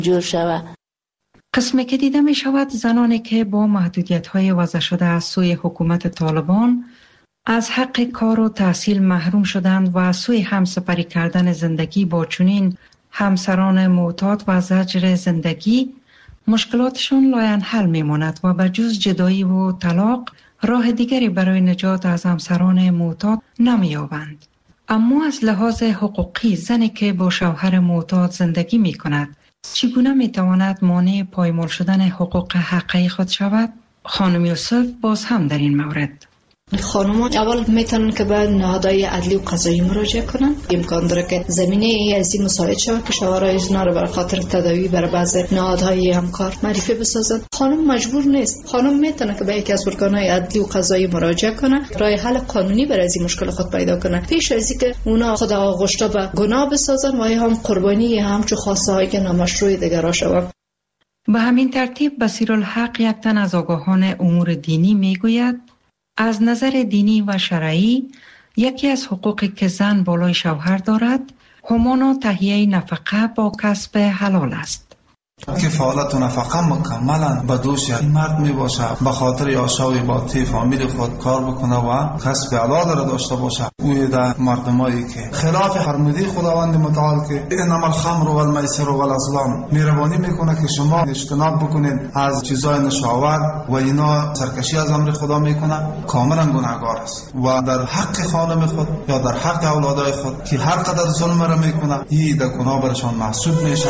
جور شود. قسمی که دیده می شود زنانی که با محدودیت‌های وضع شده از سوی حکومت طالبان از حق کار و تحصیل محروم شدند و از سوی همسپری کردن زندگی با چنین همسران معتاد و زجر زندگی مشکلاتشون لاینحل میماند و بجز جدایی و طلاق راه دیگری برای نجات از همسران معتاد نمی‌یابند. اما از لحاظ حقوقی زنی که با شوهر معتاد زندگی می کند چگونه می تواند مانع پایمال شدن حقوق حقیقی خود شود؟ خانم یوسف باز هم در این مورد خانمان اول میتونن که به نهادهای عدلی و قضایی مراجعه کنن. امکان داره که زمینه از این مساعد شود که شوهرای زنا رو برای خاطر تداوی برای بعض نهادهای همکار معرفی بسازن. خانم مجبور نیست. خانم میتونه که به یکی از ارگانهای عدلی و قضایی مراجعه کنه، راه حل قانونی برای این مشکل خود پیدا کنه پیش از اینکه اونا خود آغشته به گناه بسازن و هم قربانی همچو خواسته های نامشروع دیگران شوند. به همین ترتیب بصیرالحق یک تن از آگاهان امور دینی میگوید از نظر دینی و شرعی یکی از حقوقی که زن بالای شوهر دارد همانا تهیه نفقه با کسب حلال است. کفالت و نفقه مکملا به دوش این مرد می باشه، به خاطر یاشاوی باطی فامیل خود کار بکنه و کسب حلال را داشته باشه. اوی در مردمایی که خلاف فرموده خداوند متعال که انما الخمر و المیسر و الازلام مهربانی میکنه که شما اجتناب بکنید از چیزای نشاور و اینا سرکشی از امر خدا میکنه، کاملا گناهگار است و در حق خانم خود یا در حق اولادای خود که هر قدر ظلم را میکنه این در گناه برشان محسوب میشه.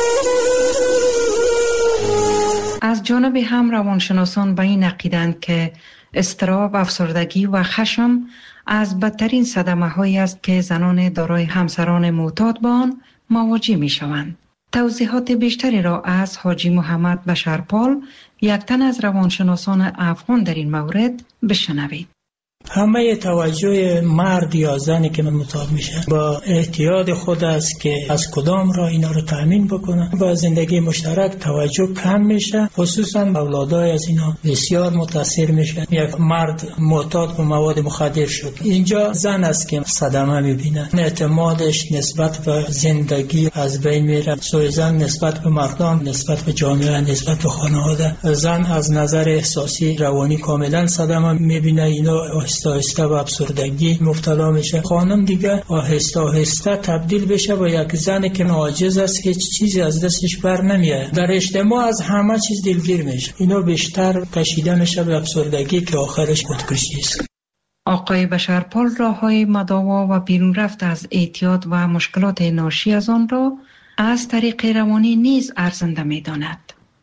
از جانب هم روانشناسان به این عقیدند که اضطراب، افسردگی و خشم از بدترین صدمه‌هایی است که زنان دارای همسران معتاد با آن مواجه می‌شوند. توضیحات بیشتری را از حاجی محمد بشرپال، یک تن از روانشناسان افغان در این مورد بشنوید. همه توجه مرد یا زنی که معتاد میشه با احتیاط خود است که از کدام راه اینا رو تامین بکنه. با زندگی مشترک توجه کم میشه، خصوصا اولادای از اینا بسیار متاثر میشه. یک مرد معتاد به مواد مخدر شد، اینجا زن است که صدمه میبینه، اعتمادش نسبت به زندگی از بین میره. سوی زن نسبت به مردان، نسبت به جامعه، نسبت به خانواده. زن از نظر احساسی روانی کاملا صدمه میبینه. اینا آهسته به افسردگی مبتلا میشه. خانم دیگه آهسته تبدیل بشه به یک زنی که عاجز است، هیچ چیزی از دستش بر نمیاد. در اجتماع از همه چیز دلگیر میشه. اینا بیشتر کشیده میشه به افسردگی که آخرش خودکشی است. آقای بشرپال راههای مداوا و بیرون رفت از اعتیاد و مشکلات ناشی از آن را از طریق روانی نیز ارزنده میداند.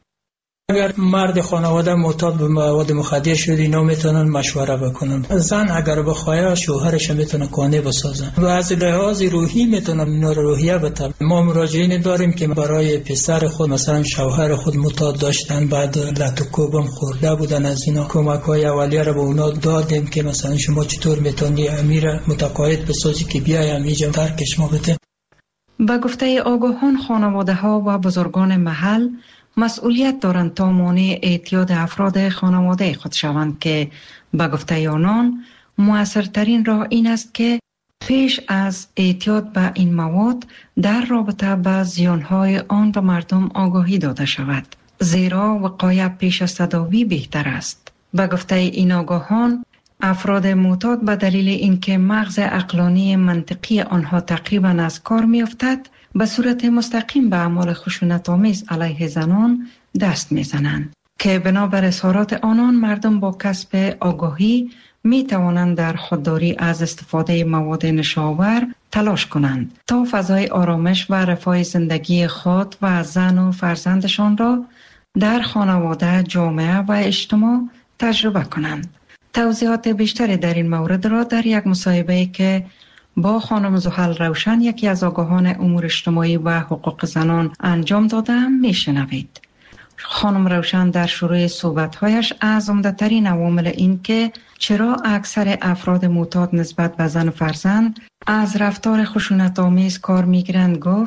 اگر مرد خانواده معتاد به مواد مخدر شد اینا میتونن مشوره بکنن. زن اگر بخواد شوهرش میتونه قانع بسازن و از لحاظ روحی میتونن اینا رو روحیه بده. ما مراجعین داریم که برای پسر خود مثلا شوهر خود معتاد داشتن، بعد لتوکوبم خورده بودن، از اینا کمک‌های اولیه رو به اونا دادیم که مثلا شما چطور میتونی امیر متقاعد بسازی که بیایم اینجا ترکش ما بده. با گفته آگاهان خانواده‌ها و بزرگان محل مسئولیت دارند تا مانع اعتیاد افراد خانواده خود شوند که به گفته آنان مؤثرترین راه این است که پیش از اعتیاد به این مواد در رابطه با زیانهای آن به مردم آگاهی داده شود، زیرا وقایع پیش از تداوی بهتر است. به گفته این آگاهان افراد معتاد به دلیل اینکه مغز عقلانی منطقی آنها تقریبا از کار می‌افتد به صورت مستقیم به اعمال خشونت‌آمیز علیه زنان دست می‌زنند که بنابر اظهارات آنان مردم با کسب آگاهی می‌توانند در خودداری از استفاده مواد نشاور تلاش کنند تا فضای آرامش و رفاه زندگی خود و زن و فرزندشان را در خانواده، جامعه و اجتماع تجربه کنند. توضیحات بیشتری در این مورد را در یک مصاحبه که با خانم زحل روشن، یکی از آگاهان امور اجتماعی و حقوق زنان انجام دادم، میشنوید. خانم روشن در شروع صحبت‌هایش از عمده‌ترین عوامل این که چرا اکثر افراد معتاد نسبت به زن و فرزند از رفتار خشونت‌آمیز کار می‌گیرند گفت: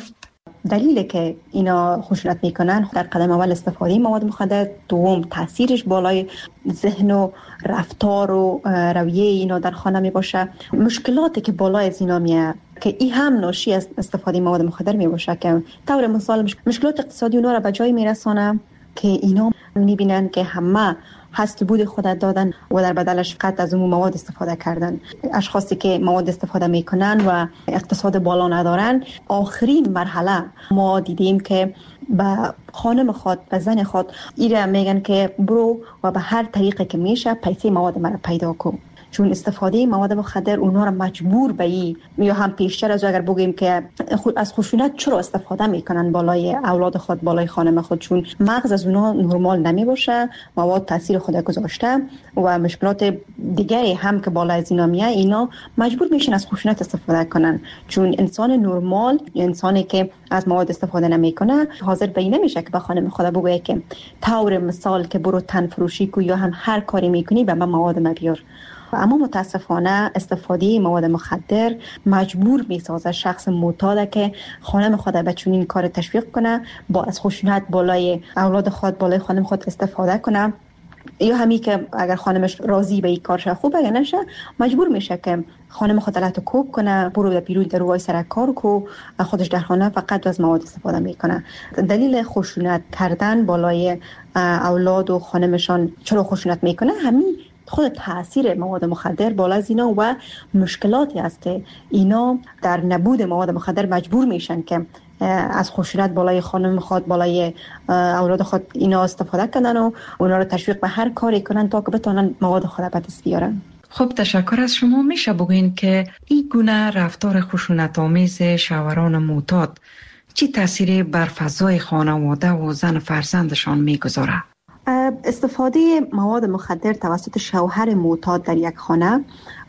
دلیلی که اینا خشونت میکنن در قدم اول استفاده مواد مخدر، دوم تاثیرش بالای ذهن و رفتار و رویه اینا در خانه می باشه، مشکلاتی که بالای از اینا میاد که این هم ناشی از استفاده مواد مخدر می باشه که طور مثال مشکلات اقتصادی اونا را به جای میرسانه که اینا میبینن که همه هست بود خودت دادن و در بدلش فقط از اون مواد استفاده کردن. اشخاصی که مواد استفاده میکنن و اقتصاد بالا ندارن، آخرین مرحله ما دیدیم که به خانم خود به زن خود ایره میگن که برو و به هر طریقی که میشه پیسه مواد مرا پیدا کن، چون استفاده مواد مخدر اونها را مجبور به این، یا هم پیشتر از اگر بگیم که از خشونت چرا استفاده میکنن بالای اولاد خود، بالای خانم خود، چون مغز از اونها نرمال نمی باشه، مواد تاثیر خود گذاشته و مشکلات دیگه هم که بالای از اینا میاد، اینا مجبور میشن از خشونت استفاده کنن، چون انسان نرمال، انسانی که از مواد استفاده نمیکنه، حاضر به این نمیشه که به خانم خود بگه که طور مثال که برو تن فروشی کو یا هم هر کاری میکنی به من مواد بیار. اما متاسفانه استفاده مواد مخدر مجبور میسازه شخص معتاد که خانم خود به چنین کار تشویق کنه، با از خشونت بالای اولاد خود، بالای خانم خود استفاده کنه، یا همی که اگر خانمش راضی به این کارش خوبه یا نشه، مجبور میشه که خانم خود علت کوب کنه، برو در بیرون در روی سر کار کو، خودش در خانه فقط از مواد استفاده میکنه. دلیل خشونت کردن بالای اولاد و خانمشان چرا خشونت میکنه؟ همین خود تاثیر مواد مخدر بالا از اینا و مشکلاتی است که اینا در نبود مواد مخدر مجبور میشن که از خشونت بالای خانم خود، بالای اولاد خود اینا استفاده کنن و اونا رو تشویق به هر کاری کنن تا که بتونن مواد خود به دست بیارن. خب تشکر از شما. میشه بگوین که این گونه رفتار خشونت آمیز شوهران معتاد چی تاثیری بر فضای خانواده و زن فرزندشان میگذاره؟ استفاده مواد مخدر توسط شوهر معتاد در یک خانه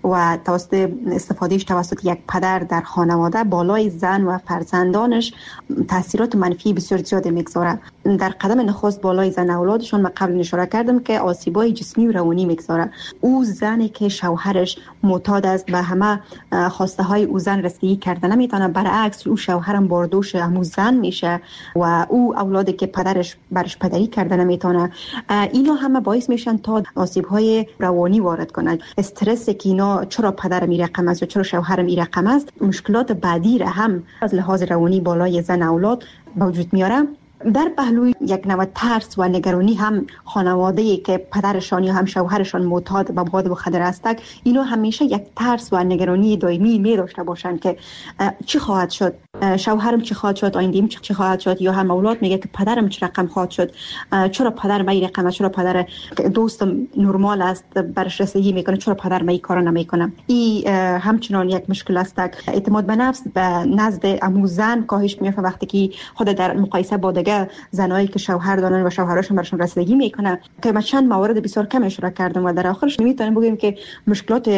و توسط استفادهش توسط یک پدر در خانواده بالای زن و فرزندانش تاثیرات منفی بسیار زیاد میگذاره. در قدم نخست بالای زن اولادشان من قبل اشاره کردم که آسیبای جسمی و روانی میگذاره. او زنی که شوهرش معتاد است به همه خواسته های او زن رسیدگی کرده نمیتونه، برعکس او شوهرم باردوش همون زن میشه و او اولادی که پدرش برش پدری کرده نمیتونه، اینا همه باعث میشن تا آسیب‌های روانی وارد کنند. استرسی که اینا چرا پدرم این رقم است و چرا شوهرم این رقم است، مشکلات بعدی را هم از لحاظ روانی بالای زن اولاد به وجود میاره. در پهلوی یک نوع ترس و نگرانی هم خانواده‌ای که پدرشان یا هم شوهرشان معتاد به مواد مخدر هستند، اینا همیشه یک ترس و نگرانی دائمی می داشته باشند که چی خواهد شد، شوهرم چی خواهد شد، آینده‌ام چی خواهد شد، یا هم اولاد میگه که پدرم چه رقم خواهد شد، چرا پدر من این رقم، چرا پدر دوستم نرمال است برش رسیدگی میکنه، چرا پدر من این کارو نمیکنه. این همچنان یک مشکل است. اعتماد به نفس به نزد عمو زن کاهش میافته وقتی که خود در مقایسه با دیگه زنایی که شوهر دارن و شوهراشون برشون رسیدگی میکنه، که من چند مورد بسیار کم اشاره کردم و در آخرش میتونیم بگیم که مشکلات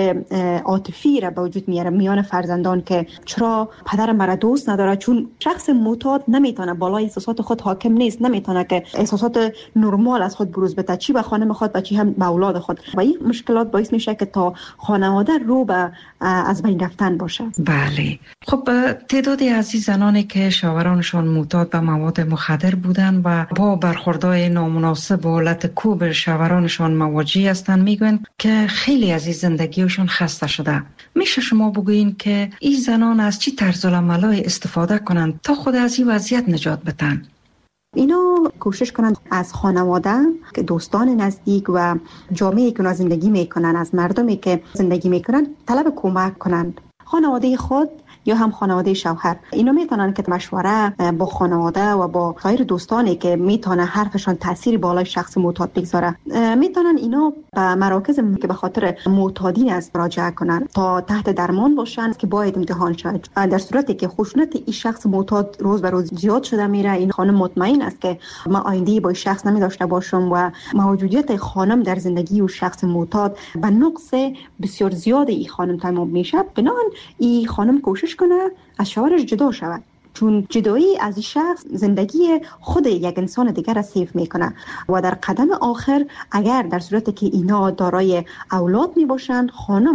عاطفی را به وجود میاره میان فرزندان که چرا پدر مرا دوست نداره، چون شخص معتاد نمیتونه بالای احساسات خود حاکم نیست، نمیتونه که احساسات نرمال از خود بروز بده، چی به خانم خود و چی هم به اولاد خود، و این مشکلات باعث میشه که تا خانواده رو به از بین رفتن باشه. بله. خب تعدادی از این زنانی که شوهرانشان معتاد به مواد مخدر بودن و با برخوردهای نامناسب و حالت کوب شوهرانشان مواجه هستند، میگوین که خیلی از این زندگیشون خسته شده. میشه شما بگوین که این زنان از چی طرز العملای استفاده کنند تا خود از این وضعیت نجات بدن؟ اینا کوشش کنند از خانواده، دوستان نزدیک و جامعه‌ای که زندگی میکنن، از مردمی که زندگی میکنن طلب کمک کنند. خانواده خود یا هم خانواده شوهر، اینا میتونن که مشوره با خانواده و با غیر دوستانی که میتونه حرفشان تأثیری بالای شخص معتاد بگذاره، میتونن اینا به مراکز که به خاطر معتادین است مراجعه کنن تا تحت درمان باشن که باید امتحان شد. در صورتی که خشونت این شخص معتاد روز به روز زیاد شده میره، این خانم مطمئن است که ما آینده با شخص نمیداشته باشم و موجودیت خانم در زندگی و شخص معتاد به نقص بسیار زیاد این خانم تمام میشه. بنابراین این خانم کوشش کنه از شوهرش جدا شود، چون جدایی از این شخص زندگی خود یک انسان دیگر را سیف میکنه و در قدم آخر اگر در صورتی که اینا دارای اولاد می باشند، خانم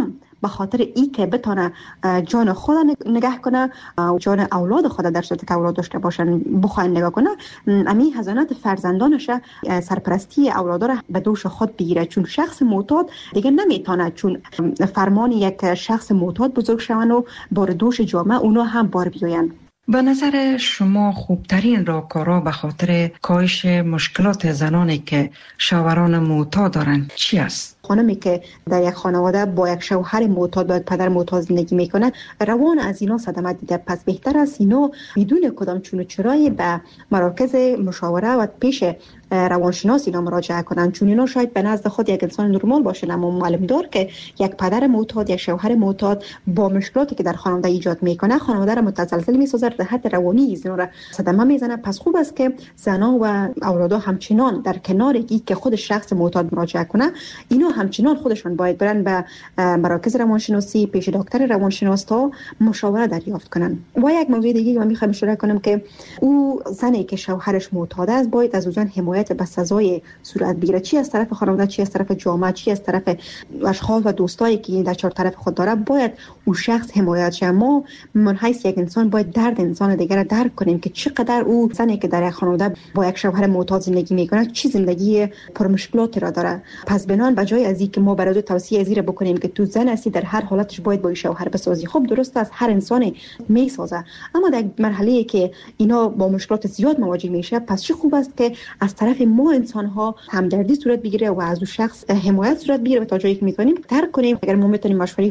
به خاطر ای که بتونه جان خود نگه کنه و جان اولاد خود در صورت که اولاد داشته باشن بخواین نگاه کنه، امی حضانت فرزندانش سرپرستی اولاد را به دوش خود بگیره، چون شخص معتاد دیگه نمیتونه، چون فرمان یک شخص معتاد بزرگ شون و بار دوش جامعه اونا هم بار بیاین. به نظر شما خوبترین راهکارها به خاطر کاهش مشکلات زنانی که شوهران معتاد دارند چی است؟ خانمی که در یک خانواده با یک شوهر معتاد با یک پدر معتاد زندگی میکنه، روان از اینا صدمه دیده، پس بهتر است اینا بدون کدام چون و چرایی به مراکز مشاوره و پیش روانشناس اینا مراجعه کنن، چون اینا شاید به نزد خود یک انسان نرمال باشه، اما معلوم دار که یک پدر معتاد، یک شوهر معتاد با مشکلاتی که در خانواده ایجاد میکنه خانواده را متزلزل میسازه، جهت روانی اینا را صدمه میزنه. پس خوب است که زنا و اولادا همچنان در کنار این که خود شخص معتاد مراجعه کنه، اینا همچنان خودشون باید برن به مراکز روانشناسی پیش دکتر روانشناس تا مشاوره دریافت کنن. و یک موضوع دیگه که من میخوام اشاره کنم که او زنی که شوهرش معتاد است باید از اون حمایت به سزای صورت بگیره، چی از طرف خانواده، چی از طرف جامعه، چی از طرف اشخاص و دوستایی که در چهار طرف خود داره، باید اون شخص حمایت شه. ما من حیث یک انسان باید درد انسان دیگر را درک کنیم که چقدر او زنی که در یک خانواده با یک شوهر معتاد زندگی میکنه چی زندگی پر مشکلات را داره. پس بنان بجای از اینکه ما برای تو توصیه ازیر بکنیم که تو زن هستی در هر حالتش باید با شوهر بسازی، خب درست است هر انسانی میسازه، اما در مرحله که اینا با مشکلات زیاد مواجه میشه، پس چه خوب است که از طرف ما انسان ها همدردی صورت بگیره و از اون شخص حمایت صورت بگیره و تا جایی که میتونیم درک کنیم. اگر ما میتونیم مشوره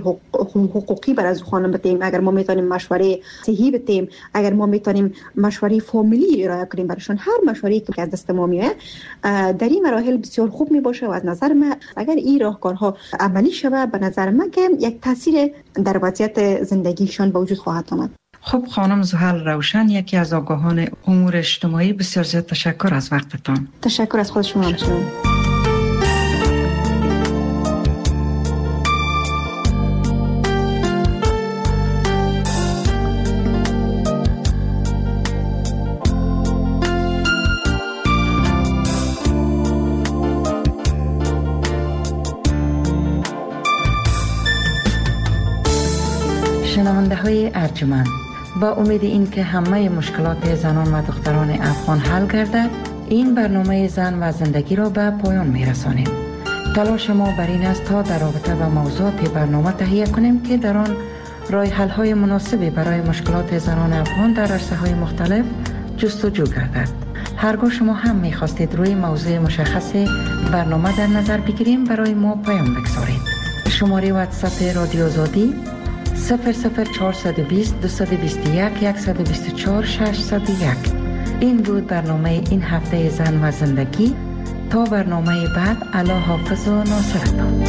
حقوقی برای خانم بدیم، اگر ما میتونیم مشوره صحی بدیم، اگر ما میتونیم مشوره فامیلی ارائه کنیم براشون، هر مشوره‌ای که از دست ما میاد در این مراحل بسیار خوب میباشه و از نظر من اگر این راهکارها عملی شود به نظر من که یک تاثیر در وضعیت زندگیشان به وجود خواهد آمد. خب خانم زحل روشن، یکی از آگاهان امور اجتماعی، بسیار زیاد تشکر از وقتتان. تشکر از خود شما همچنان. شنونده های ارجمند، با امید این که همه مشکلات زنان و دختران افغان حل گردد، این برنامه زن و زندگی را به پایان می رسانیم. تلاش ما بر این است تا در رابطه با موضوعات برنامه تهیه کنیم که در آن راه حل های مناسبی برای مشکلات زنان افغان در عرصه های مختلف جستجو گردد. هرگاه شما هم می خواستید روی موضوع مشخص برنامه در نظر بگیریم، برای ما پیام بگذارید. شماره واتساپ رادیو آزادی 00420 221 124 601. این بود برنامه این هفته زن و زندگی. تا برنامه بعد، الله حافظ و ناصرتان.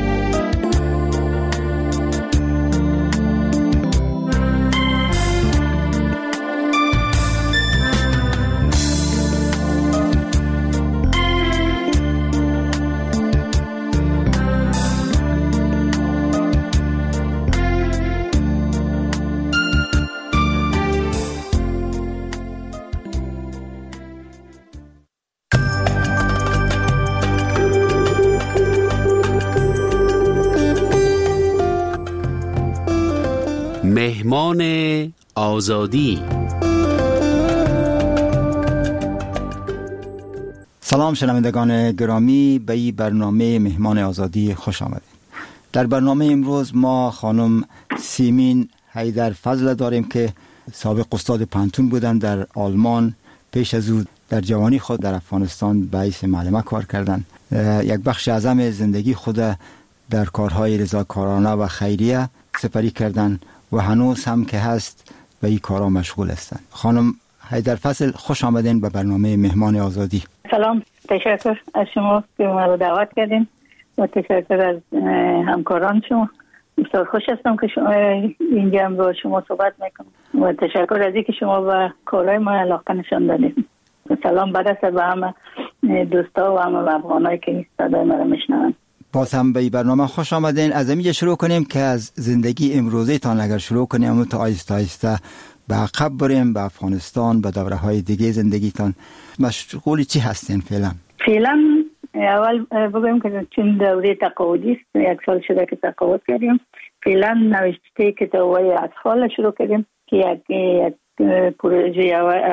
مهمان آزادی. سلام شنوندگان گرامی، به این برنامه مهمان آزادی خوش آمدید. در برنامه امروز ما خانم سیمین حیدرفضل داریم که سابق استاد پانتون بودن در آلمان، پیش از او در جوانی خود در افغانستان به حیث معلمه کار کردند. یک بخش اعظم زندگی خود در کارهای رضاکارانه و خیریه سپری کردند و هنوز هم که هست به این کارا مشغول هستند. خانم حیدرفضل، خوش آمدین به برنامه مهمان آزادی. سلام، تشکر از شما که ما رو دعوت کردین و تشکر از همکاران شما. بسیار خوش هستم که شما اینجا هم با شما صحبت میکنم و تشکر از اینکه شما به کارهای ما علاقه نشان دادید. سلام برسه به همه دوستا و همه افغانایی که صدای ما رو میشنون. باز هم به این برنامه خوش آمدین. از اینجا شروع کنیم که از زندگی امروزی تان اگر شروع کنیم تا آیسته آیسته به عقب بریم، به افغانستان، به دوره های دیگه زندگیتان. مشغول چی هستین فعلا؟ فعلا اول بگویم که چون دوره تقاعدی است، 1 سال شده که تقاعد کردیم فعلا نوشته کتاب‌های اطفال شروع کردیم که یک پروژه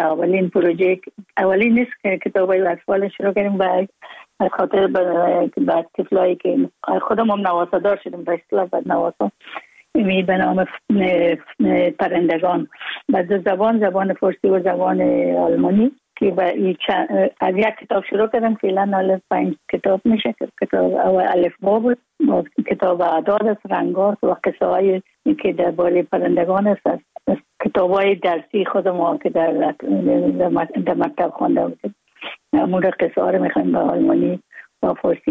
اولین نیست که کتاب‌های اطفال شروع کردیم از خاطر بعد طفلایی که خودم هم نواسادار شدم به اصطلاح بعد نواسا به نام پرندگان بعد زبان فارسی و زبان آلمانی که از یک کتاب شروع کردم. فعلا 5 کتاب میشه. کتاب اول الفبا بود، کتاب اعداد است، رنگات و قصه های که درباره پرندگان است. کتاب‌های درسی خودم که در مکتب خوانده بودم امور قصه ها رو میخوایم به آلمانی و فارسی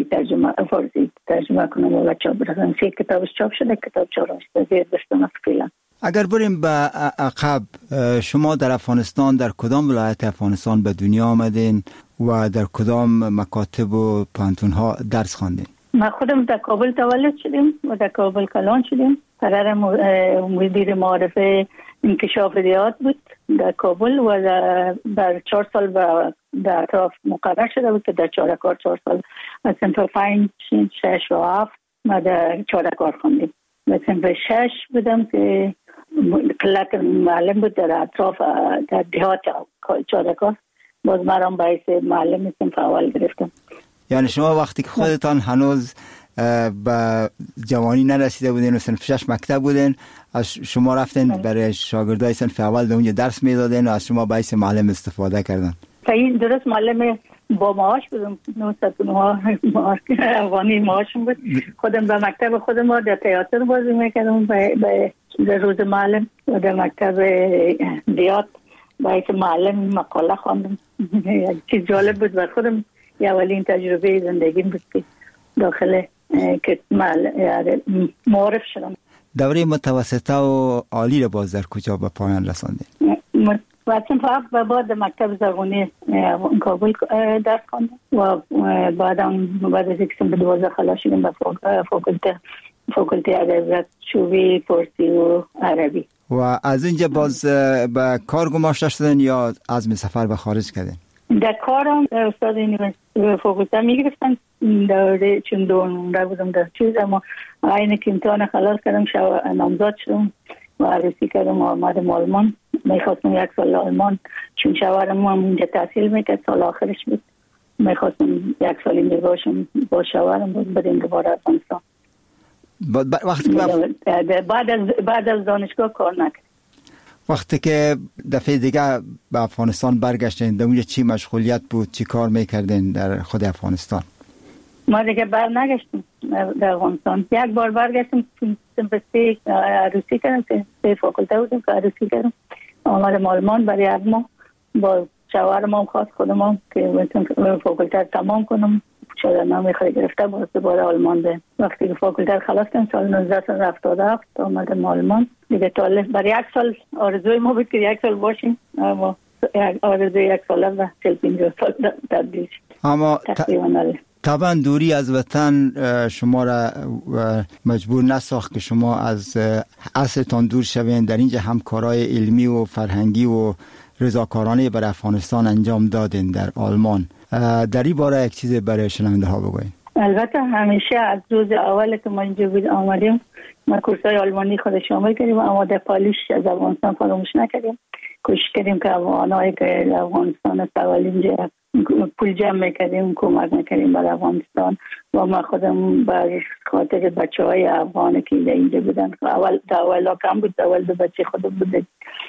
ترجمه کنم و چاپ برسن. 3 کتابش چاپ شده، کتاب 4 زیر دستم است فعلا. اگر بریم به عقب، شما در افغانستان در کدام ولایت افغانستان به دنیا آمدین و در کدام مکاتب و پانتون‌ها درس خواندین؟ ما خودم در کابل تولد شدیم و در کابل کلان شدیم. پدر مدیر معارف انکشاف ریاض بود در کابل و در 4 سال در اطراف مقرر شده بود که در چارکار 4 سال از صنف 5 6 و 7 ما در چارکار خوندیم. و صنف 6 بودم که قلت معلم بود در اطراف در دهات چارکار، باز مرام باعث معلم صنف اول گرفتم. یعنی شما وقتی که خودتان هنوز به جوانی نرسیده بودین و صنف 6 مکتب بودین، از شما رفتین برای شاگردای صنف اول اونجا درس میدادین و از شما باعث معلم استفاده کردن؟ صحیح، درست. معلم با معاش بودم، 900 افغانی معاشم بود. خودم به مکتب خودم در تئاتر بازی میکردم به روز معلم و در مکتب دیات باعث معلم مقاله خواندم. چیز جالب بود بر خودم، اولین تجربه زندگیم بود که داخل که معرف شدم. دوره متوسطه و عالی رو باز در کجا به پایان رساندین؟ وقتی فقط بعد مکتب زبانی کابل درس خواندم و بعد از اینکه به 12 خلاص شدم به فاکولته ادبیات شعبه فارسی و عربی. و از اینجا باز به کار گماشته شدن یا عزم سفر به خارج کردین؟ در کارم استاد فاکولته میگرفتن دوره چون دوره بودم در چیز، اما اینه که امتحان خلاص کردم نامزد شدم و عروسی کردم و آمدم آلمان. میخواستم 1 سال آلمان، چون شوهرم هم اونجا تحصیل میکرد، سال آخرش بود. میخواستم 1 سال اینجا باشم با شوهرم، بریم دوباره افغانستان. بعد از دانشگاه کار نکرد. وقتی که دفعه دیگه به افغانستان برگشتین، در اونجا چی مشغولیت بود؟ چی کار میکردین در خود افغانستان؟ ما دیگه نگشتیم در افغانستان. 1 بار برگشتیم، سمپستی عروسی کردم، 3 فاکولته بودیم که عروسی کردم. آمدم آلمان برای 1 ماه با شوهرم هم خواست خودم هم که فاکولته تمام کنم. شده نامی خواهی گرفته باز دوباره آلمان ده. وقتی که فاکولته خلاص کردم سال 1977 آمدم آلمان دیگه. برای 1 سال آرزوی ما بود که 1 سال باشیم، اما آرزوی 1 ساله و 40-50 سال تبدیل شد. اما طبعا دوری از وطن شما را مجبور نساخت که شما از اصلتان دور شوین. در اینجا همکارای علمی و فرهنگی و رضاکارانه برای افغانستان انجام دادین در آلمان. در این باره یک چیز برای شنونده ها بگوین. البته همیشه از روز اول که ما اینجا آمدیم ما کورسای آلمانی خود شامل کردیم، اما در پالیش از افغانستان فراموش نکردیم. کوشش کردیم که افغانایی که افغانستان است اول اینجا پول جمع میکردیم، کمک میکردیم برای افغانستان. و ما خودم بر خاطر بچهای افغانی که اینجا بودن، اول کم بود، اول 2 بچه خودم بود،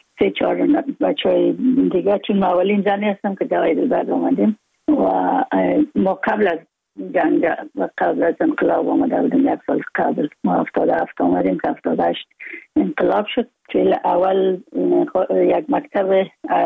3-4 بچهای دیگه، چون ما اولین زنی هستم که در هایدلبرگ آمدیم و ما قبل از جنگ و قبل از انقلاب آمده بودیم. 1 سال قبل ما 77 آمدیم که 78 انقلاب شد. چون اول یک مکتب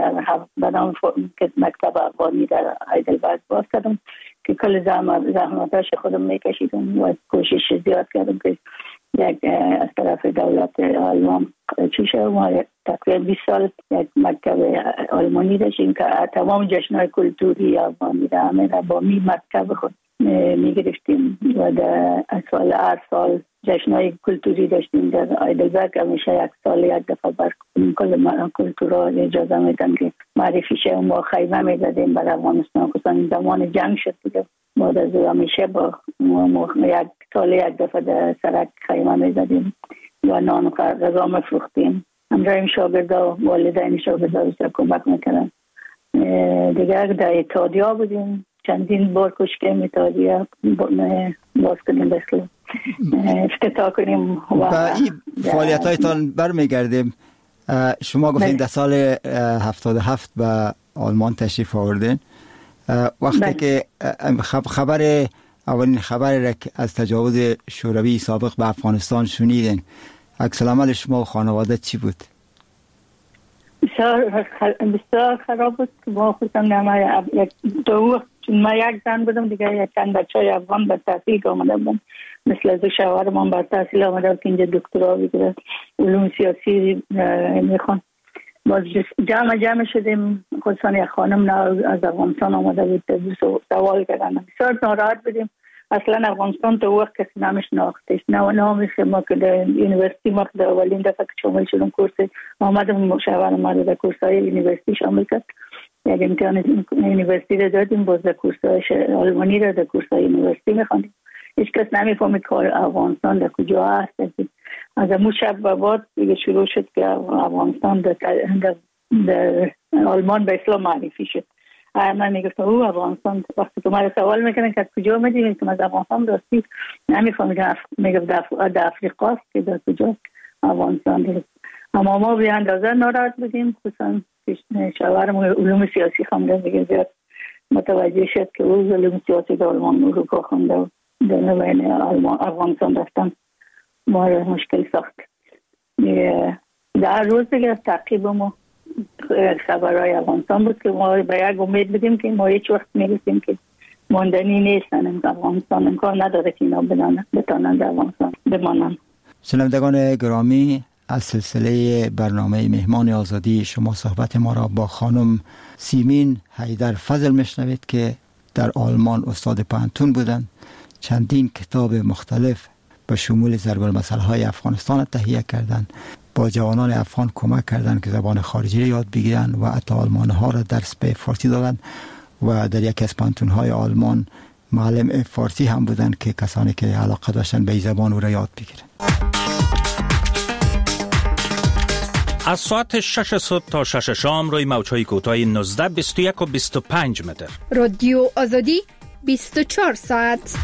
بنام مکتب افغانی در هایدلبرگ باز کردم که کل زحمتاش خودم میکشیدم و کوشش زیاد کردم که یک از طرف دولت آلمان چی شد. ما تقریبا 20 سال یک مکتب آلمانی داشتیم که تمام جشنهای کلتوری افغانی را همه را با مکتب خود میگرفتیم و در هر سال جشنهای کلتوری داشتیم در هایدلبرگ. همیشه 1 سال 1 دفعه بر کل کلتورها اجازه میدن که معرفی شه. ما خیمه میزدیم برای افغانستان، خصوصا زمان جنگ شد دیگه. بعد از همیشه با 1 سال 1 دفعه در سرک خیمه میزدیم و نان و غذا میفروختیم. همراه شاگردا و والدین شاگردا بسیار کمک میکردن. دیگر در اتحادیه بودیم، چندین بار کشکیم اتحادیه باز کنیم بسیار افتتاح کنیم. و این فعالیت هایتان برمیگردیم. شما گفتین در سال 77 به آلمان تشریف آوردین. وقتی که اولین خبر از تجاوز شوروی سابق به افغانستان شنیدین، عکس العمل شما و خانواده چی بود؟ بسیار خراب بود که ما خودم ما یک زن بودم دیگه، چند بچه های افغان به تحصیل آمده بودم، مثل از شوهرمان به تحصیل آمده بود که اینجا دکترا بگیره، علوم سیاسی میخوان. باز جمع شدیم، خصوصا یک خانم از افغانستان آمده بود، سوال کردن. بسیار ناراحت بودیم. اصلا افغانستان تو وقت کسی نمیشناختش، نامش ما که در یونیورسیتی ما در اولین دفعه که شامل شدم کورس آمدم، مشاور ما در کورس‌های یونیورسیتی شامل کرد. یک امتحان یونیورسیتی رو دادیم، باز در کورس‌های آلمانی رو در کورس‌های یونیورسیتی می‌خواندیم. هیچ کس نمی‌فهمید که افغانستان در کجا هست. از اون شب به بعد دیگه شروع شد که افغانستان در آلمان به اسلام معرفی شد. من میگفتم او افغانستان، وقتی که من سوال میکنن که از کجا آمدی، که از افغانستان راستی نمیفهمیدم، میگفت در افریقا است که در کجا افغانستان است. اما ما به اندازه ناراحت بودیم، خصوصا شوهرم علوم سیاسی خونده، دیگه زیاد متوجه شد که او علوم سیاسی در آلمان اروپا خونده و در بین افغانستان رفتن ما مشکل ساخت. در روز دیگه تعقیب ما خبرهای افغانستان بود که ما به یک امید بدیم که ما هیچ وقت میرسیم که ماندنی نیستن. افغانستان امکان نداره که اینا بتانن در افغانستان بمانن. شنوندگان گرامی، از سلسله برنامه مهمان آزادی شما صحبت ما را با خانم سیمین حیدر فضل میشنوید که در آلمان استاد پانتون بودند. چندین کتاب مختلف به شمول ضرب المثل‌های افغانستان تهیه کردند. با جوانان افغان کمک کردند که زبان خارجی را یاد بگیرند و حتی آلمان‌ها را درس به فارسی دادند و در یکی از پانتون‌های آلمان معلم فارسی هم بودند که کسانی که علاقه داشتن به این زبان او را یاد بگیرند. از ساعت 6 صبح تا 6 شام روی موج‌های کوتاه 19 21 و 25 متر. رادیو آزادی 24 ساعت.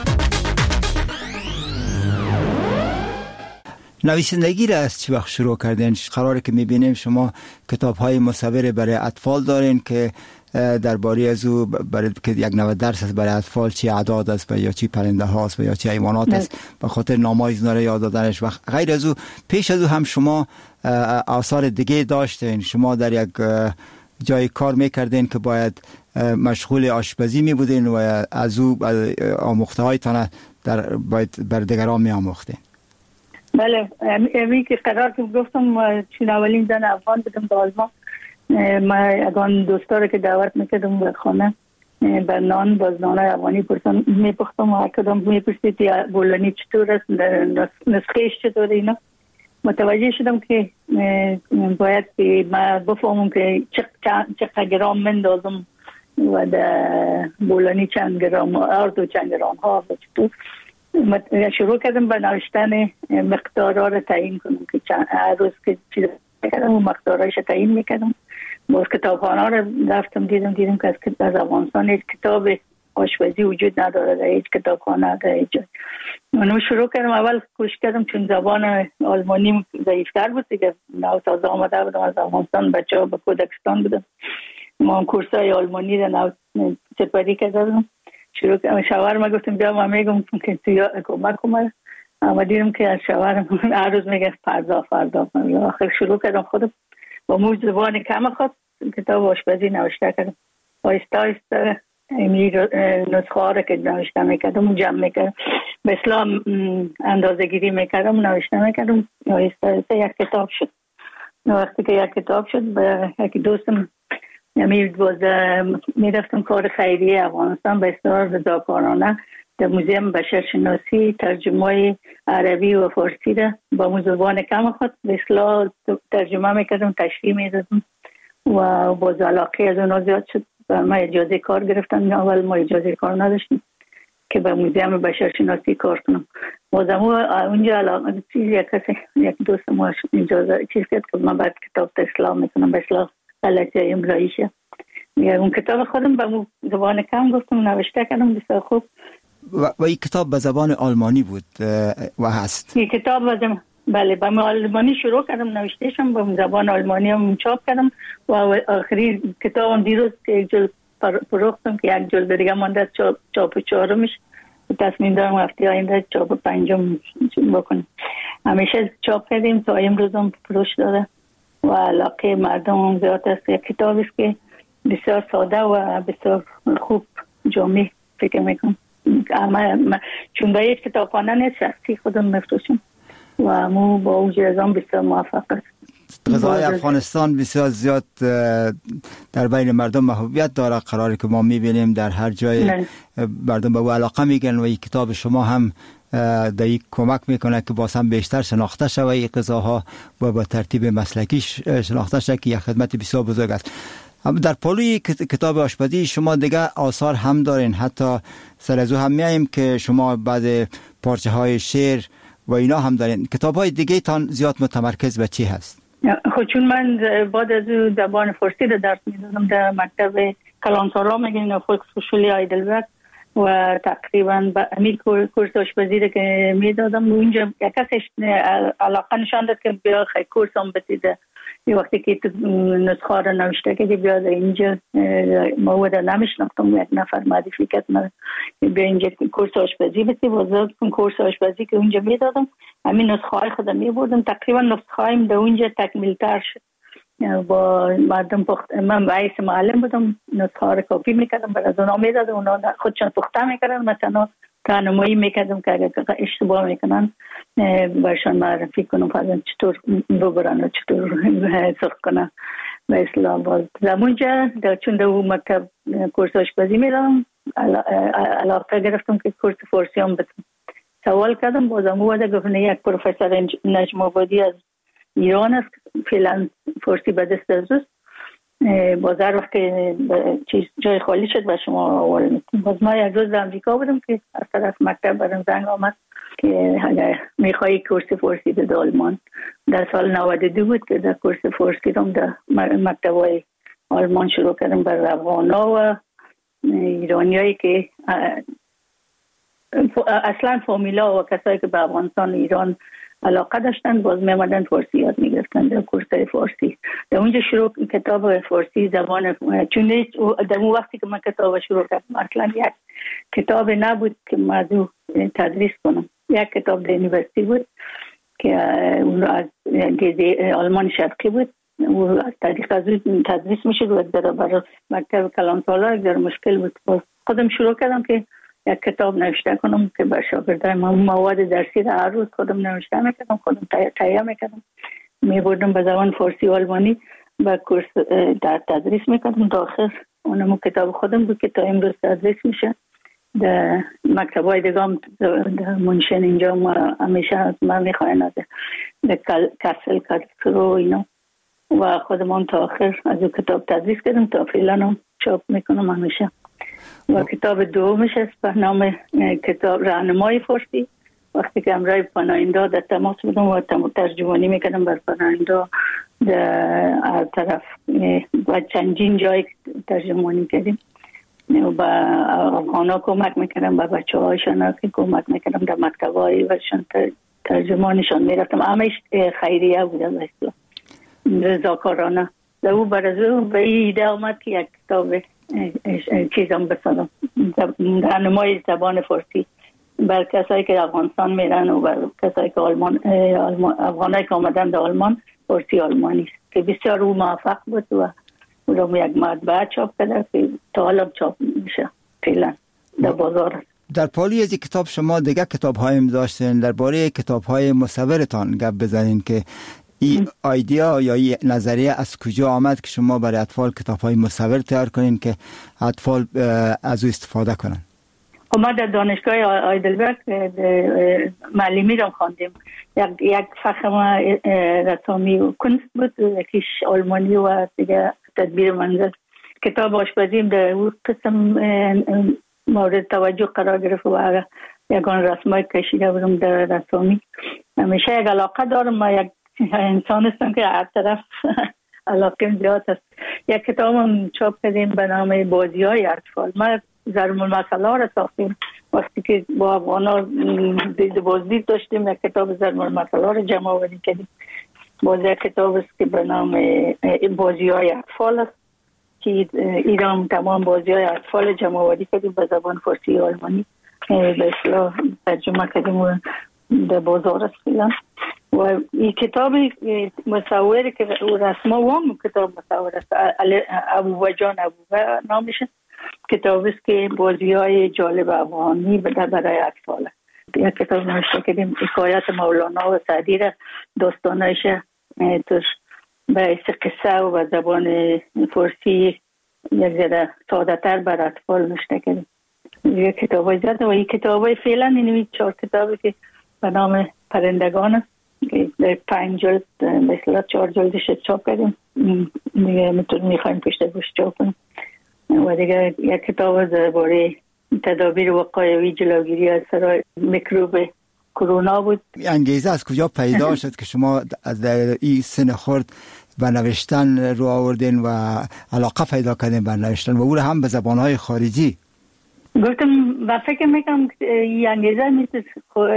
نویسندگی را از چی وقت شروع کردین؟ قراره که میبینیم شما کتاب‌های مصور برای اطفال دارین که درباره از او برای که یک نوع درس است برای اطفال، چی اعداد است یا چی پرنده هاست یا چی حیوانات است، به خاطر نام‌های اینا را یاد دادنش. و غیر از او پیش از او هم شما آثار دیگه داشتین. شما در یک جای کار میکردین که باید مشغول آشپزی میبودین و از او آموخته‌هایتان باید بر دیگران میآموختین. بله، امی که قرار که گفتم چون اولین زن افغان بودم در آلمان، ما اگان دوستا که دعوت میکردم به خانه به نان، باز نانای افغانی میپختم و هر کدام میپرسید بولانی چطور است، نسخهش چطور. اینا متوجه شدم که باید که ما بفهمم که چقدر گرام مندازم و در بولانی چند گرام آرد و چند گرام ها و چطور. شروع کردم به نوشتن مقدارها رو تعیین کنم که هر روز که چیز کردم و مقدارهایش تعیین میکردم. باز کتابخانه رو رفتم دیدم که از افغانستان هیچ کتاب آشپزی وجود نداره در هیچ کتابخانه در هیچ جای. من شروع کردم، اول کوشش کردم چون زبان آلمانی ضعیفتر بود دیگه، نو تازه آمده بودم از افغانستان، بچه‌ها به کودکستان بودم، ما کورسای آلمانی رو نو سپری کردم. شروع کردم، شوهرم گفتم بیا ما میگم که تو کمک کنم، اما دیدم که از شوهرم هر روز میگه فردا. آخر شروع کردم خودم با موج زبان کم خود کتاب آشپزی نوشته کردم. آهسته نسخه ها رو که نوشته میکردم جمع میکردم، به اسلام اندازه گیری میکردم، نوشته میکردم. آهسته یک کتاب شد. وقتی که یک کتاب شد به یک دوستم میرفتم کار خیریه افغانستان به اصرار رضاکارانه در موزیم بشرشناسی ترجمه عربی و فارسی را با زبان کم خود به اصلاح ترجمه میکردم، تشریح میدادم و باز علاقه از اونا زیاد شد و ما اجازه کار گرفتم. اول ما اجازه کار نداشتیم که به موزیم بشرشناسی کار کنم. بازمو اونجا علاقه چیزی یک دوست ما اجازه چیز کرد که من بعد کتاب اسلام میکنم به اصلاح غلطی املاییشه. اون کتاب خودم به زبان کم گفتم نوشته کردم بسیار خوب. و این کتاب به زبان آلمانی بود و هست. این کتاب بله به آلمانی شروع کردم نوشتهشم، به زبان آلمانی هم چاپ کردم و آخری کتابم دیروز که یک جلد فروختم که یک جلد دیگه مانده چاپ چهارمش. تصمیم دارم هفته آینده چاپ پنجم بکنم. همیشه چاپ کردیم تا امروز هم فروش داده و علاقه مردم هم زیاد است. یک کتاب است که بسیار ساده و بسیار خوب جامع فکر میکنم. چون به یک کتابخانه نیست، شخصی خودم میفروشم و مو با اوج ازام بسیار موفق است. غذای افغانستان بسیار زیاد در بین مردم محبوبیت داره، قراری که ما میبینیم در هر جای مردم به او علاقه میگن و این کتاب شما هم در این کمک میکنه که باز هم بیشتر شناخته شود این غذاها و با ترتیب مسلکی شناخته شود که یک خدمت بسیار بزرگ است. در پالوی کتاب آشپزی شما دیگه آثار هم دارین، حتی سر از او هم میاییم که شما بعد پارچه های شعر و اینا هم دارین. کتاب های دیگه تان زیاد متمرکز به چی هست؟ خب چون من بعد از زبان فارسی رو درس میدادم در مکتب کلانسارا میگن فولکسهوشولی هایدلبرگ و تقریبا به امیر کورس آشپزی که میدادم اونجا یک کسش علاقه نشان داد که بیا کورس هم بسیده. یه وقتی که نسخه رو نوشته که بیاد اینجا مواد نمیشناختم، یک نفر معرفی کرد من بیا اینجا کورس آشپزی بسی وزاد کورس آشپزی که اونجا میدادم. همین نسخه های خودم میبردم، تقریبا نسخه هایم در اونجا تکمیل تر شد با مردم من رئیس معلم بودم، نسخه ها رو کپی میکردم برای اونا میدادم، اونا خودشان پخته میکردن، مثلا راهنمایی میکردم که اگر اشتباه میکنن برشان معرفی کنم فرضاً چطور ببرن و چطور سرخ کنن به اصطلاح. باز زمونجا چون در مکتب کورس آشپزی میدم علاقه گرفتم که کورس فارسی هم بتونم. سوال کردم بازم اومده گفتن یک پروفسور نجم آبادی از ایران است، فعلا فارسی به دست از اوست، باز هر وقت چیز جای خالی شد و شما آواره میتونم. باز ما یک روز در امریکا بودم که از طرف مکتب برم زنگ آمد که اگر میخوایی کورس فارسی در آلمان. در سال 92 بود که در کورس فارسی رو در مکتبای آلمان شروع کردم برای افغانا و ایرانیایی که اصلا فامیلا و کسایی که به افغانستان ایران علاقه داشتن باز میمدن فارسی یاد میگرفتن در کورسای فارسی. در اونجا شروع کتاب فارسی زبان، چون در اون وقتی که من کتاب شروع کردم اصلا یک کتاب نبود که موضوع تدریس کنم. یک کتاب در یونیورسیتی بود که اون از آلمان شرقی بود و از طریق از اون تدریس میشد و برای مکتب کلانسالا در مشکل بود. باز خودم شروع کردم که یک کتاب نوشته کنم که بر شاگردای من مواد درسی را هر روز خودم نوشته میکردم، خودم تهیه میکردم، میبردم به زبان فارسی و آلمانی و کورس در تدریس میکردم. تا آخر اونم کتاب خودم بود که تا امروز تدریس میشه. در مکتبای دیگه در منشن اینجا ما همیشه از من میخواین در کسل کارکرو اینا و خودم تا آخر از اون کتاب تدریس کردم تا فعلا هم چاپ میکنم همیشه. و کتاب دومش است به نام کتاب راهنمای فارسی. وقتی که امرای پناهنده در تماس بودم و ترجمانی میکردم بر پناهنده در طرف و چندین جای ترجمانی کردیم و با افغانا کمک میکردم، با بچه هایشان کمک میکردم، در مکتب های وشان ترجمانشان میرفتم. همه خیریه بودم اصلا رضاکارانه. در او برازو به ایده آمد که یک کتاب چیزم بسازم، راهنمای زبان فارسی بر کسایی که افغانستان میرن و بر کسایی که افغانایی که آمدن در آلمان فارسی آلمانی که بسیار او موفق بود و او رو یک مطبعه چاپ کرده که تا حالا چاپ میشه فعلا در بازار. در پالی از کتاب شما دیگه کتاب هایم داشتین، درباره کتاب های مصورتان گپ بزنین که این ایده یا این نظریه از کجا آمد که شما برای اطفال کتاب‌های مصور تیار کنین که اطفال از او استفاده کنن؟ ما در دانشگاه هایدلبرگ معلمی رو خواندیم. یک فخر رسامی و کنست بود، یکیش آلمانی و دیگه تدبیر منزل. کتاب آشپزیم در اون قسم مورد توجه قرار گرفت و یگان رسمای کشیده بودم در رسامی. همیشه یک علاقه دارم، ما یک انسان هستم که هر طرف علاقه زیاد است. یک کتاب هم چاپ کردیم به نام بازی‌های اطفال. ما ضرب المثل ها را ساختیم وقتی که با افغانا بازدید داشتیم. یک کتاب ضرب المثل ها را جمع آوری کردیم. یک کتاب است که به نام بازی‌های اطفال است که ایران تمام بازی‌های اطفال جمع آوری کردیم به زبان فارسی و آلمانی، به اصطلاح ترجمه کردیم و در بازار است فعلا. و این کتاب مصوری که رسما وام کتاب مصور است، ابو جان ابو نامش کتاب است که بازی‌های جالب افغانی برای اطفال. یک کتاب نوشته کردیم حکایت مولانا و سعدی را داستانایش توش به قصه و به زبان فارسی یک ذره ساده تر بر اطفال نوشته کردیم. یک کتابای زیاده و این کتابای فعلا این 4 کتابی که به نام پرندگان است که در 5 جلد مثلا 4 جلدش چاپ کردیم، دیگه میخوایم پشت گوش چاپ کنیم. و دیگه یک کتاب درباره تدابیر وقایوی جلوگیری از سرای میکروب کرونا بود. انگیزه از کجا پیدا شد که شما در این سن خرد به نوشتن رو آوردین و علاقه پیدا کردین به نوشتن و او هم به زبانهای خارجی؟ گفتم و فکر میکنم این انگیزه نیست.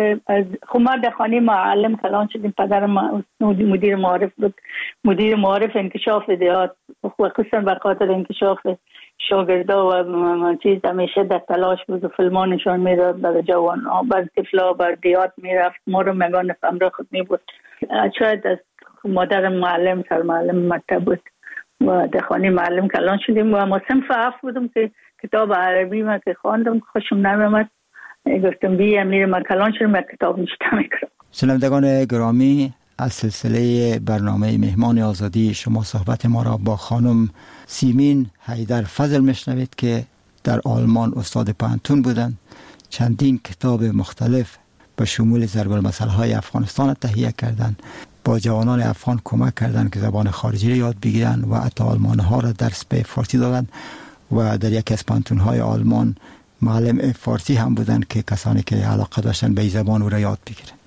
خب ما در خانه معلم کلان شدیم. پدرم مدیر معارف بود، مدیر معارف انکشاف دیات، خصوصا به خاطر انکشاف شاگردا و چیز همیشه در تلاش بود و فیلمان نشان میداد برای جوان ها، بر طفلا بر دیات میرفت. ما رو مگان همراه خود می بود. شاید از مادر معلم سر معلم مکتب بود و در خانه معلم کلان شدیم و ما صنف 7 بودم که کتاب عربی ما که خواندم خوشم نمیامد. گفتم بیا میرم کلان شدم کتاب نشته میکنم. شنوندگان گرامی، از سلسله برنامه مهمان آزادی شما صحبت ما را با خانم سیمین حیدر فضل میشنوید که در آلمان استاد پانتون بودند. چندین کتاب مختلف به شمول ضرب المثل‌های افغانستان تهیه کردند. با جوانان افغان کمک کردند که زبان خارجی را یاد بگیرند و حتی آلمان‌ها را درس به فارسی دادند و در یکی از پانتون‌های آلمان معلم فارسی هم بودند که کسانی که علاقه داشتن به این زبان او را یاد بگیرند.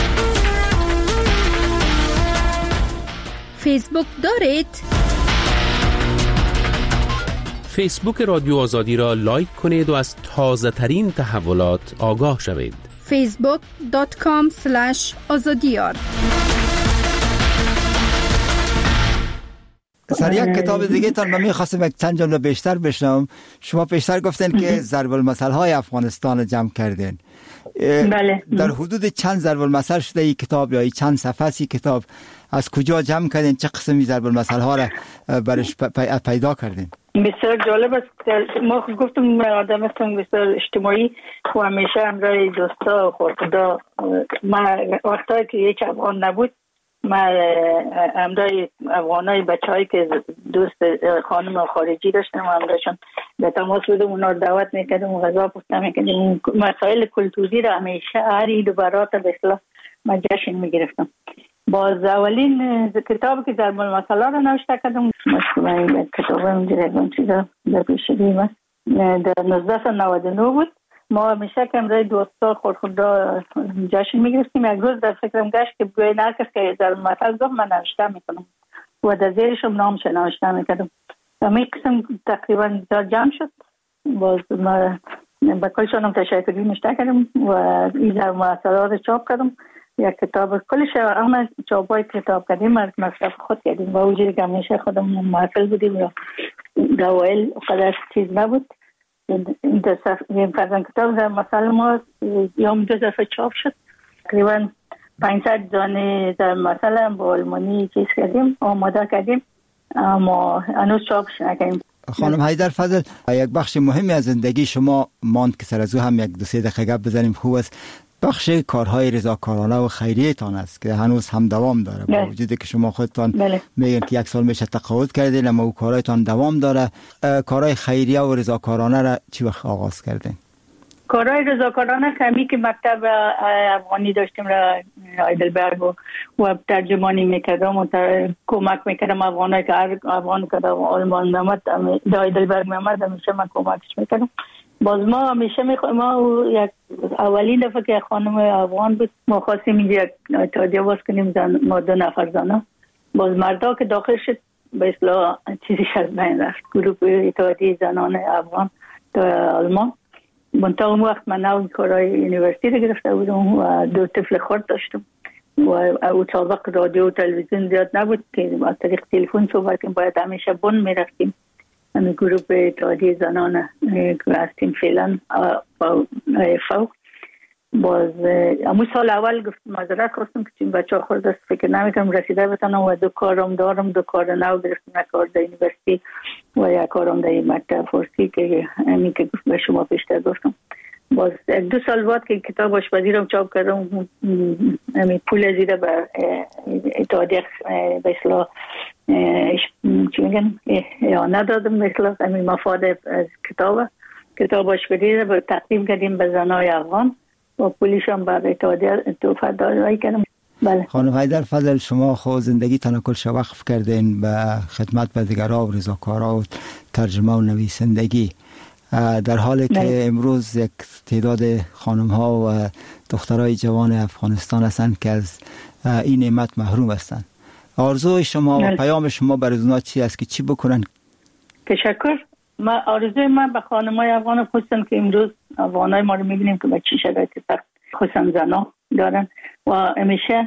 فیسبوک دارید؟ فیسبوک رادیو آزادی را لایک کنید و از تازه ترین تحولات آگاه شوید. facebook.com/azadiyar. سر یک کتاب دیگه تان من می‌خواستم یک چند جمله بیشتر بشنوم. شما پیشتر گفتن که ضرب المثل‌های افغانستان رو جمع کردین. بله. در حدود چند ضرب المثل شده این کتاب یا این چند صفحه ای کتاب؟ از کجا جمع کردین؟ چه قسمی ضرب المثل‌ها را برش پیدا کردین؟ بسیار جالب است. ما گفتم آدم هستم بسیار اجتماعی و همیشه همراه دوستا و خدا. ما وقتی که یک افغان نبود ما همراه افغانای بچه‌هایی که دوست خانم خارجی داشتم و همراهشون به تماس بودم، اونا رو دعوت میکردم و غذا پخته میکردم. مسائل کلتوری را همیشه هر عید و برات به اصطلاح ما جشن میگرفتم. باز اولین کتابی که ضرب المثل را نوشته کردم مثلا کتابم دیگه چیزا در پیشگی است در 1999 بود. ما همیشه که امروز دوستا خودخودا جشن میگرفتیم. یک روز در فکرم گشت که بگوی هر کس که ضرب المثل گفت من نوشته میکنم و در زیرشم نامش نوشته میکردم. همین قسم تقریبا جمع شد. باز ما با کلشانم تشکری نوشته کردم و این ضرب المثل را چاپ کردم. یک کتاب کلش همه چاپای کتاب کردیم مصرف خود کردیم و وجودی که همیشه خودم معطل بودیم یا دوائل قدر چیز نبود. این فرزن کتاب در مثل ما یوم 2 دفعه چاپ شد. تقریبا 500 دانه در مثل هم با آلمانی چیز کردیم آماده کردیم اما هنوز چاپش نکردیم. خانم حیدر فضل، یک بخش مهمی از زندگی شما ماند که سر از او هم 1-2 دقیقه گپ بزنیم خوب است. بخش کارهای رضاکارانه و خیریه تان است که هنوز هم دوام داره. با وجودی که شما خودتان میگن که 1 سال میشه تقاعد کردین اما او کارهایتان دوام داره. کارهای خیریه و رضاکارانه را چی وقت آغاز کردین؟ کارهای رضاکارانه کمی که مکتب افغانی داشتیم را هایدلبرگ و ترجمانی میکردم و کمک میکردم افغانایی که افغان که آلمان میامد هایدلبرگ میامد همیشه من کمکش میکردم. باز ما همیشه ما یک اولین دفعه که خانم افغان بود ما خواستیم اینجا اتحادیه باز کنیم ما 2 نفر زنه باز مردا که داخل شد به اصطلاح چیزی از بین رفت. گروه اتحادیه زنان افغان در آلمان منطقه اون وقت من نو کارهای یونیورسیتی رو گرفته بودم و 2 طفل خرد داشتم و او سابق رادیو و تلویزیون زیاد نبود که با طریق تلفن صحبت کنیم باید همیشه بن میرفتیم. همین گروه اتحادیه زنان که هستیم فعلا فوق باز امو سال اول گفت معذرت خواستم که چون بچه ها خورد است فکر نمیکنم رسیده بتانم و 2 کارم دارم 2 کار نو گرفتم، یک کار در یونیورسیتی و یک کارم در مکتب فارسی که همین که به شما پیشتر گفتم. باز 2 سال بعد که کتاب آشپزی رو چاپ کردم همین پول زیده به اتحادیه به اصطلاح چی میگن ندادم به اصطلاح همین مفاد از کتاب آشپزی رو تقدیم کردیم به زنای افغان و پولیش هم بر اتحادیه توفیق دادایی کردم. بله. خانم حیدرفضل شما خود زندگی تان کلش وقف کردین به خدمت به دیگرها و رضاکارها و ترجمه و نویسندگی، در حالی که امروز یک تعداد خانم ها و دخترای جوان افغانستان هستند که از این نعمت محروم هستند. آرزوی شما و پیام شما برای اونها چی است که چی بکنن؟ تشکر. آرزوی من به خانم‌های افغان خصوصا که امروز افغانای ما رو می‌بینیم که به چه شرایطی سخت خصوصا زنا دارن و همیشه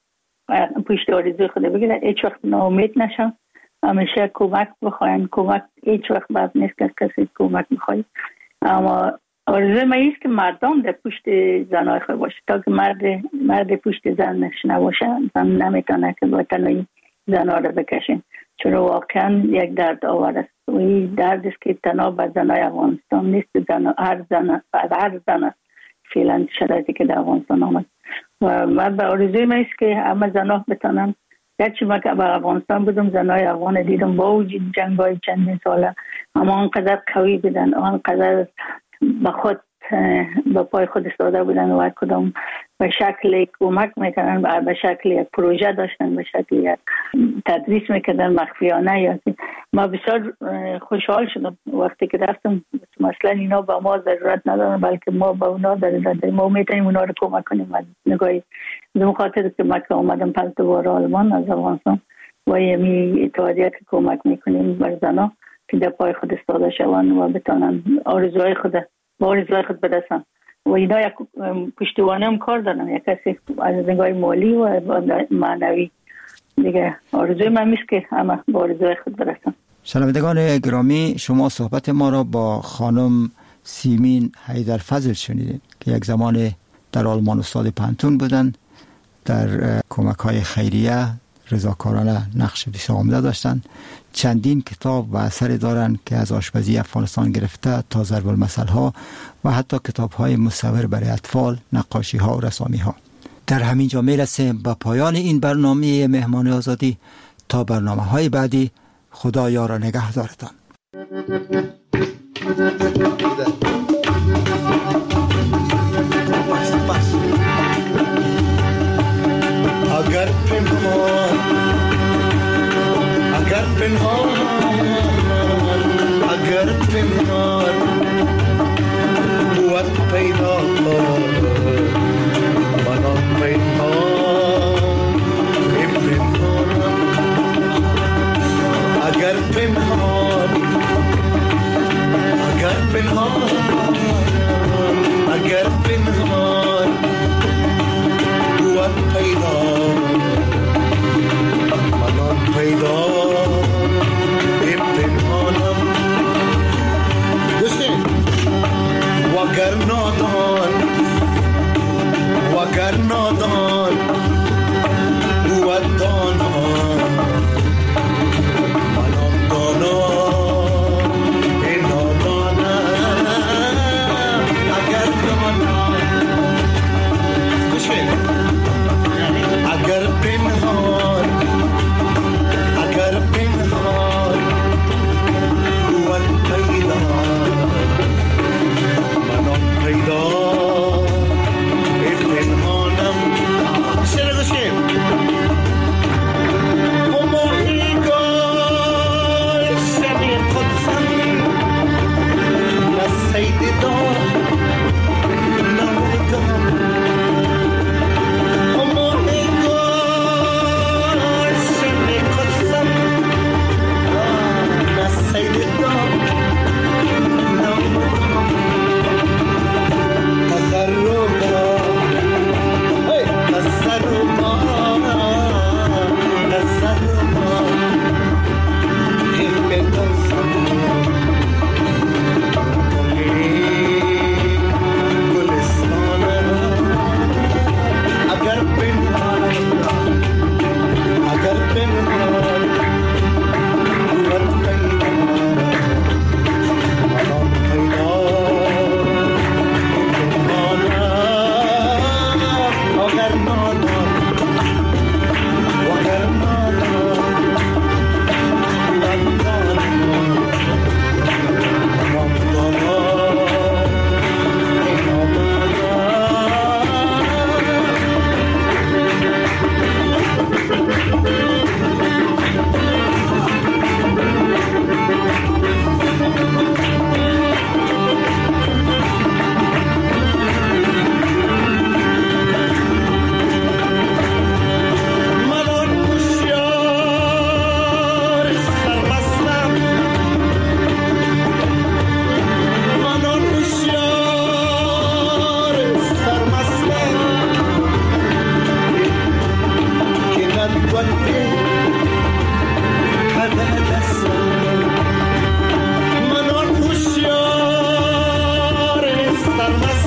پشت آرزوی خود بگیرن، هیچ وقت ناامید نشن، همیشه کمک بخواین. کمک هیچ وقت بد نیست که کسی کمک می‌خواد، اما آرزوی من است که مردم در پشت زنای خود باشه تا که مرد پشت زنش نباشه زن نمیتونه که با تنهایی زنها رو بکشین، چون واقعا یک درد آور است و این درد است که تنها به زنای افغانستان نیست، هر زن فعلا شرایطی که در افغانستان آمد و من به آرزوی من است که همه زنها بتانن. گرچه من که به افغانستان بودم زنای افغان دیدم با وجود جنگ‌های چندین ساله اما آنقدر قوی بودن، آنقدر به خود به پای خود ایستاده بودن و کدام به شکل کمک میکنن، به شکل یک پروژه داشتن، به شکل یک تدریس میکردن مخفیانه. یا ما بسیار خوشحال شدم وقتی که رفتم، مثلا اینا با ما ضرورت ندارن بلکه ما با اونا ضرورت داریم، ما میتونیم اونا رو کمک کنیم. نگاهی به خاطر که ما که آمدم پس دوباره آلمان از افغانستان و یمی اتحادیه که کمک میکنیم بر زنها که در پای خود ایستاده شوند و بتانن آرزوهای خود خود برسن و اینا یک پشتوانه هم کار دارن، یک کسی از نگاه مالی و معنوی دیگه. آرزوی من میست که همه با آرزوی خود برسن. شنوندگان گرامی، شما صحبت ما را با خانم سیمین حیدرفضل شنیدید که یک زمان در آلمان استاد پانتون بودند، در کمک‌های خیریه رضاکارانه نقش بسیار داشتند. چندین کتاب و اثر دارند که از آشپزی افغانستان گرفته تا ضرب المثل‌ها و حتی کتاب‌های مصور برای اطفال، نقاشی‌ها و رسامی‌ها. در همین جا میرسیم به پایان این برنامه مهمان آزادی. تا برنامه‌های بعدی، خدا یار و نگهدارتان. اگر پنهان قوت پیدا منان پنهان اگر پنهان قوت پیدا منان پیدا وگر نادان قوت دانان منان دانان این نادانم اگر دانان اگر پنهان قوت پیدا منان پیدا سرمست